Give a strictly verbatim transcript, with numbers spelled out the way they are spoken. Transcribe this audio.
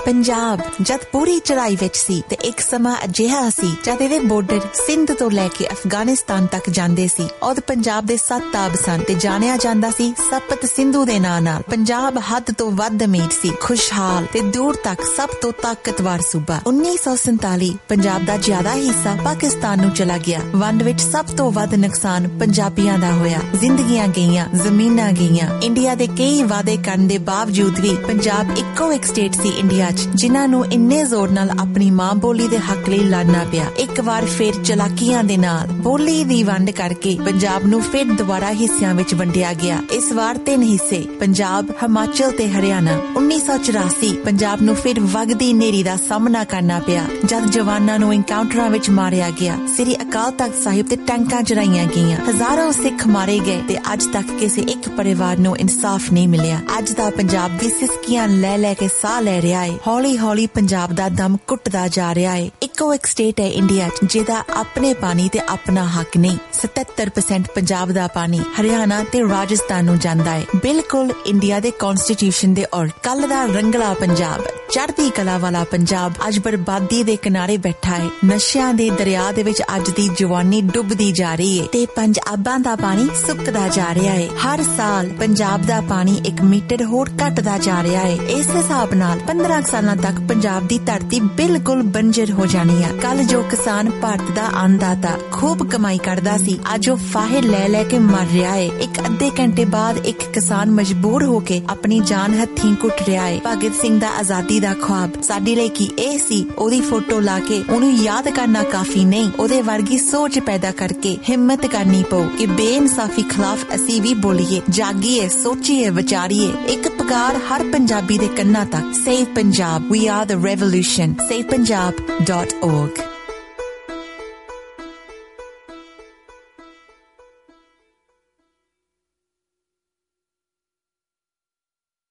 ਪੰਜਾਬ ਜਦ ਪੂਰੀ ਚੜਾਈ ਵਿੱਚ ਸੀ ਤੇ ਇੱਕ ਸਮਾਂ ਅਜਿਹਾ ਸੀ ਜਦ ਇਹਦੇ ਬਾਰਡਰ ਸਿੰਧ ਤੋਂ ਲੈ ਕੇ ਅਫਗਾਨਿਸਤਾਨ ਤੱਕ ਜਾਂਦੇ ਸੀ। ਉਦ ਪੰਜਾਬ ਦੇ ਸੱਤ ਤਾਬ ਸਨ ਤੇ ਜਾਣਿਆ ਜਾਂਦਾ ਸੀ ਸਪਤ ਸਿੰਧੂ ਦੇ ਨਾਂ ਨਾਲ। ਪੰਜਾਬ ਹੱਦ ਤੋਂ ਵੱਧ ਅਮੀਰ ਸੀ, ਖੁਸ਼ਹਾਲ ਤੇ ਦੂਰ ਤੱਕ ਸਭ ਤੋਂ ਤਾਕਤਵਰ ਸੂਬਾ। ਉੱਨੀ ਸੌ ਸੰਤਾਲੀ ਪੰਜਾਬ ਦਾ ਜ਼ਿਆਦਾ ਹਿੱਸਾ ਪਾਕਿਸਤਾਨ ਨੂੰ ਚਲਾ ਗਿਆ। ਵੰਡ ਵਿੱਚ ਸਭ ਤੋਂ ਵੱਧ ਨੁਕਸਾਨ ਪੰਜਾਬੀਆਂ ਦਾ ਹੋਇਆ। ਜ਼ਿੰਦਗੀਆਂ ਗਈਆਂ, ਜ਼ਮੀਨਾਂ ਗਈਆਂ। ਇੰਡੀਆ ਦੇ ਕਈ ਵਾਅਦੇ ਕਰਨ ਦੇ ਬਾਵਜੂਦ ਵੀ ਪੰਜਾਬ ਇੱਕੋ ਇੱਕ ਸਟੇਟ ਸੀ ਇੰਡੀਆ ਚ ਜਿਨ੍ਹਾਂ ਨੂੰ ਇੰਨੇ ਜ਼ੋਰ ਨਾਲ ਆਪਣੀ ਮਾਂ ਬੋਲੀ ਦੇ ਹੱਕ ਲਈ ਲੜਨਾ ਪਿਆ। ਇੱਕ ਵਾਰ ਫਿਰ ਚਲਾਕੀਆਂ ਦੇ ਨਾਲ ਬੋਲੀ ਦੀ ਵੰਡ ਕਰਕੇ ਪੰਜਾਬ ਨੂੰ ਫਿਰ ਦੁਬਾਰਾ ਹਿੱਸਿਆਂ ਵਿੱਚ ਵੰਡਿਆ ਗਿਆ। ਇਸ ਵਾਰ ਤਿੰਨ ਹਿੱਸੇ ਪੰਜਾਬ, ਹਿਮਾਚਲ ਤੇ ਹਰਿਆਣਾ। ਉੱਨੀ ਸੌ ਚੁਰਾਸੀ ਪੰਜਾਬ ਨੂੰ ਫਿਰ ਵਗਦੀ ਨੇਰੀ ਦਾ ਸਾਹਮਣਾ ਕਰਨਾ ਪਿਆ ਜਦ ਜਵਾਨਾਂ ਨੂੰ ਇਨਕਾਊਂਟਰਾਂ ਵਿੱਚ ਮਾਰਿਆ ਗਿਆ। ਸ੍ਰੀ ਅਕਾਲ ਤਖਤ ਸਾਹਿਬ ਤੇ ਟੈਂਕਾਂ ਚੜਾਈਆਂ ਗਈਆਂ। ਹਜ਼ਾਰਾਂ ਸਿੱਖ ਮਾਰੇ ਗਏ ਤੇ ਅੱਜ ਤੱਕ ਕਿਸੇ ਇੱਕ ਪਰਿਵਾਰ ਨੂੰ ਇਨਸਾਫ ਨਹੀਂ ਮਿਲਿਆ। ਅੱਜ ਦਾ ਪੰਜਾਬ ਦੀ ਸਿਸਕੀਆਂ ਲੈ ਲੈ ਕੇ ਸਾਹ ਲੈ ਰਿਹਾ ਏ। ਹੌਲੀ ਹੌਲੀ ਪੰਜਾਬ ਦਾ ਦਮ ਘੁੱਟਦਾ ਜਾ ਰਿਹਾ ਏ। ਇੱਕੋ ਇੱਕ ਸਟੇਟ ਹੈ ਇੰਡੀਆ ਚ ਜਿਹਦਾ ਆਪਣੇ ਪਾਣੀ ਤੇ ਆਪਣਾ ਹੱਕ ਨਹੀਂ। ਸਤੱਤਰ ਪਰਸੈਂਟ ਪੰਜਾਬ ਦਾ ਪਾਣੀ ਹਰਿਆਣਾ ਤੇ ਰਾਜਸਥਾਨ ਨੂੰ ਜਾਂਦਾ ਹੈ, ਬਿਲਕੁਲ ਇੰਡੀਆ ਦੇ ਕਨਸਟੀਟਿਊਸ਼ਨ ਦੇ ਔਰ ਕੱਲ ਦਾ ਰੰਗਲਾ ਪੰਜਾਬ, ਚੜ੍ਹਦੀ ਕਲਾ ਵਾਲਾ ਪੰਜਾਬ ਅੱਜ ਬਰਬਾਦੀ ਦੇ ਕਿਨਾਰੇ ਬੈਠਾ ਹੈ। ਨਸ਼ਿਆਂ ਦੇ ਦਰਿਆ ਦੇ ਵਿੱਚ ਅੱਜ ਦੀ ਜਵਾਨੀ ਡੁੱਬਦੀ ਜਾ ਰਹੀ ਹੈ ਤੇ ਪੰਜਾਬਾਂ ਦਾ ਪਾਣੀ ਸੁੱਕਦਾ ਜਾ ਰਿਹਾ ਹੈ। ਹਰ ਸਾਲ ਪੰਜਾਬ ਦਾ ਪਾਣੀ ਇੱਕ ਮੀਟਰ ਹੋਰ ਘਟਦਾ ਜਾ ਰਿਹਾ ਹੈ। ਇਸ ਹਿਸਾਬ ਨਾਲ ਪੰਦਰਾਂ ਸਾਲਾਂ ਤੱਕ ਪੰਜਾਬ ਦੀ ਧਰਤੀ ਬਿਲਕੁਲ ਬੰਜਰ ਹੋ ਜਾਣੀ ਹੈ। ਕੱਲ ਜੋ ਕਿਸਾਨ ਭਾਰਤ ਦਾ ਅੰਨਦਾਤਾ ਖੂਬ ਕਮਾਈ ਕਰਦਾ ਸੀ, ਅੱਜ ਉਹ ਫਾਹੇ ਲੈ ਲੈ ਕੇ ਮਰ ਰਿਹਾ ਹੈ। ਇੱਕ ਅੱਧੇ ਘੰਟੇ ਬਾਅਦ ਇੱਕ ਕਿਸਾਨ ਮਜਬੂਰ ਹੋ ਕੇ ਆਪਣੀ ਜਾਨ ਹੱਥੀਂ ਕੁੱਟ ਰਿਹਾ ਹੈ। ਭਗਤ ਸਿੰਘ ਦਾ ਆਜ਼ਾਦੀ ਦਾ ख्वाब ਸਾਡੇ ਲਈ ਕੀ ਇਹ ਸੀ? ਉਹਦੀ ਫੋਟੋ ਲਾ ਕੇ ਉਹਨੂੰ ਯਾਦ ਕਰਨਾ ਕਾਫੀ ਨਹੀਂ, ਉਹਦੇ ਵਰਗੀ ਸੋਚ ਪੈਦਾ ਕਰਕੇ ਹਿੰਮਤ ਕਰਨੀ ਪਊ ਕਿ ਬੇਇਨਸਾਫੀ ਖਿਲਾਫ ਅਸੀਂ ਵੀ ਬੋਲੀਏ, ਜਾਗੀਏ, ਸੋਚੀਏ, ਵਿਚਾਰੀਏ। ਇੱਕ ਪੁਕਾਰ ਹਰ ਪੰਜਾਬੀ ਦੇ ਕੰਨਾਂ ਤੱਕ। Save Punjab, we are the revolution. save punjab dot org